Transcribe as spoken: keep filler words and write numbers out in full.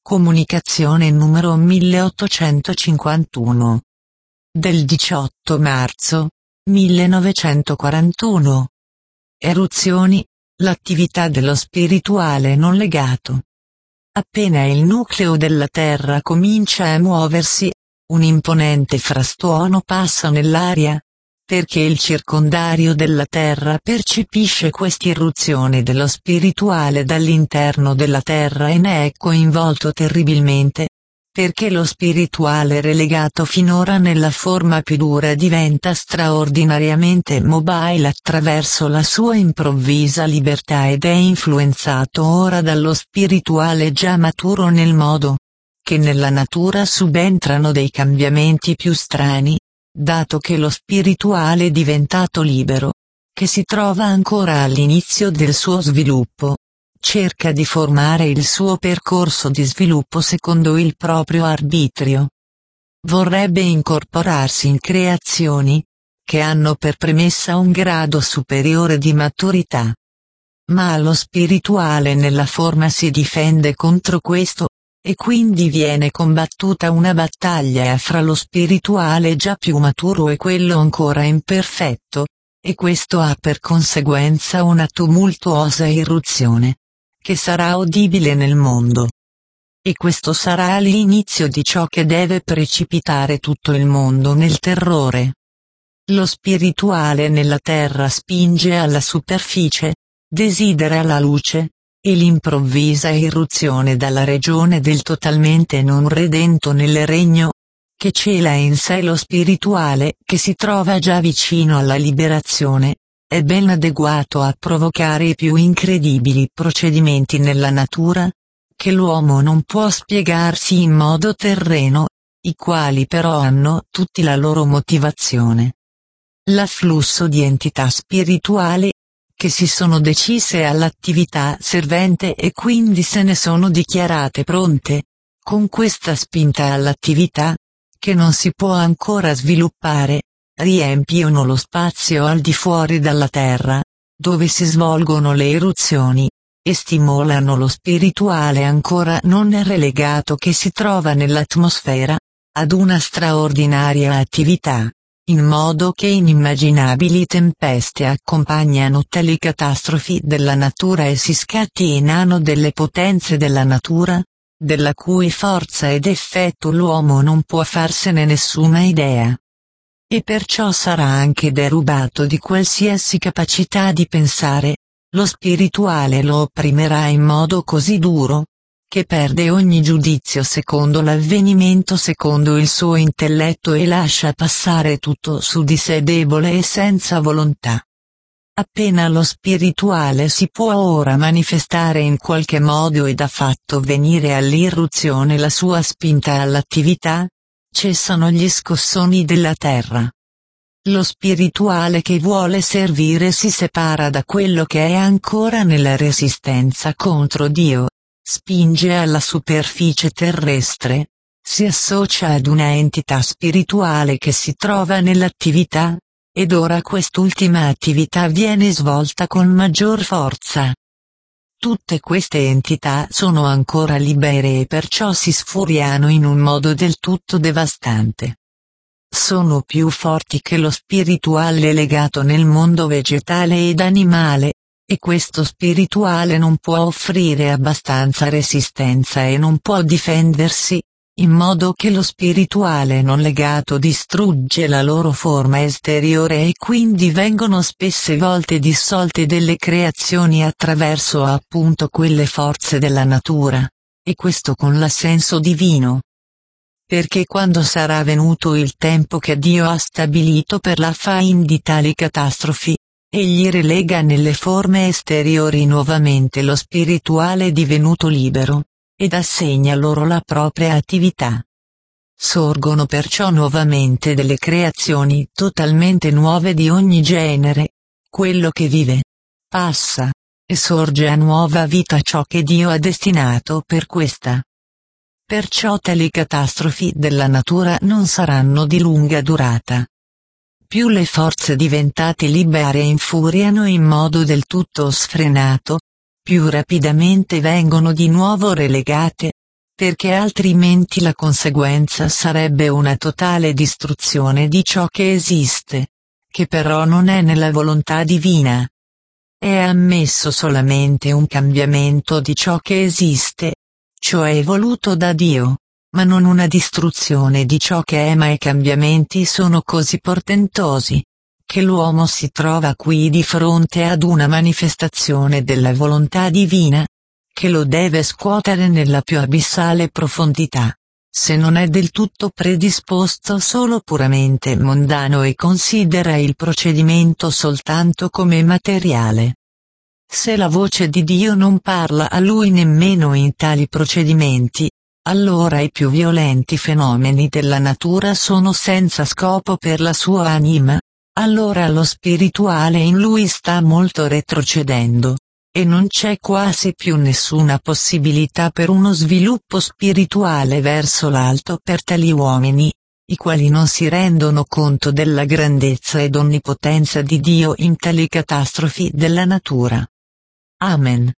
Comunicazione numero milleottocentocinquantuno. Del diciotto marzo millenovecentoquarantuno. Eruzioni, l'attività dello spirituale non legato. Appena il nucleo della Terra comincia a muoversi, un imponente frastuono passa nell'aria, perché il circondario della Terra percepisce quest'irruzione dello spirituale dall'interno della Terra e ne è coinvolto terribilmente, perché lo spirituale relegato finora nella forma più dura diventa straordinariamente mobile attraverso la sua improvvisa libertà ed è influenzato ora dallo spirituale già maturo nel modo che nella natura subentrano dei cambiamenti più strani, dato che lo spirituale è diventato libero, che si trova ancora all'inizio del suo sviluppo, cerca di formare il suo percorso di sviluppo secondo il proprio arbitrio. Vorrebbe incorporarsi in creazioni che hanno per premessa un grado superiore di maturità. Ma lo spirituale nella forma si difende contro questo, e quindi viene combattuta una battaglia fra lo spirituale già più maturo e quello ancora imperfetto, e questo ha per conseguenza una tumultuosa irruzione, che sarà udibile nel mondo. E questo sarà l'inizio di ciò che deve precipitare tutto il mondo nel terrore. Lo spirituale nella terra spinge alla superficie, desidera la luce, e l'improvvisa irruzione dalla regione del totalmente non redento nel regno, che cela in sé lo spirituale che si trova già vicino alla liberazione, è ben adeguato a provocare i più incredibili procedimenti nella natura, che l'uomo non può spiegarsi in modo terreno, i quali però hanno tutti la loro motivazione. L'afflusso di entità spirituali, che si sono decise all'attività servente e quindi se ne sono dichiarate pronte, con questa spinta all'attività, che non si può ancora sviluppare, riempiono lo spazio al di fuori dalla Terra, dove si svolgono le eruzioni, e stimolano lo spirituale ancora non relegato che si trova nell'atmosfera, ad una straordinaria attività, in modo che inimmaginabili tempeste accompagnano tali catastrofi della natura e si scatenano delle potenze della natura, della cui forza ed effetto l'uomo non può farsene nessuna idea. E perciò sarà anche derubato di qualsiasi capacità di pensare, lo spirituale lo opprimerà in modo così duro, che perde ogni giudizio secondo l'avvenimento secondo il suo intelletto e lascia passare tutto su di sé debole e senza volontà. Appena lo spirituale si può ora manifestare in qualche modo ed ha fatto venire all'irruzione la sua spinta all'attività, cessano gli scossoni della terra. Lo spirituale che vuole servire si separa da quello che è ancora nella resistenza contro Dio, spinge alla superficie terrestre, si associa ad una entità spirituale che si trova nell'attività, ed ora quest'ultima attività viene svolta con maggior forza. Tutte queste entità sono ancora libere e perciò si sfuriano in un modo del tutto devastante. Sono più forti che lo spirituale legato nel mondo vegetale ed animale, e questo spirituale non può offrire abbastanza resistenza e non può difendersi, in modo che lo spirituale non legato distrugge la loro forma esteriore e quindi vengono spesse volte dissolte delle creazioni attraverso appunto quelle forze della natura, e questo con l'assenso divino. Perché quando sarà venuto il tempo che Dio ha stabilito per la fin di tali catastrofi, egli relega nelle forme esteriori nuovamente lo spirituale divenuto libero, ed assegna loro la propria attività. Sorgono perciò nuovamente delle creazioni totalmente nuove di ogni genere, quello che vive, passa, e sorge a nuova vita ciò che Dio ha destinato per questa. Perciò tali catastrofi della natura non saranno di lunga durata. Più le forze diventate libere infuriano in modo del tutto sfrenato, più rapidamente vengono di nuovo relegate, perché altrimenti la conseguenza sarebbe una totale distruzione di ciò che esiste, che però non è nella volontà divina. È ammesso solamente un cambiamento di ciò che esiste, cioè voluto da Dio, ma non una distruzione di ciò che è, ma i cambiamenti sono così portentosi, che l'uomo si trova qui di fronte ad una manifestazione della volontà divina, che lo deve scuotere nella più abissale profondità, se non è del tutto predisposto solo puramente mondano e considera il procedimento soltanto come materiale. Se la voce di Dio non parla a lui nemmeno in tali procedimenti, allora i più violenti fenomeni della natura sono senza scopo per la sua anima, allora lo spirituale in lui sta molto retrocedendo, e non c'è quasi più nessuna possibilità per uno sviluppo spirituale verso l'alto per tali uomini, i quali non si rendono conto della grandezza ed onnipotenza di Dio in tali catastrofi della natura. Amen.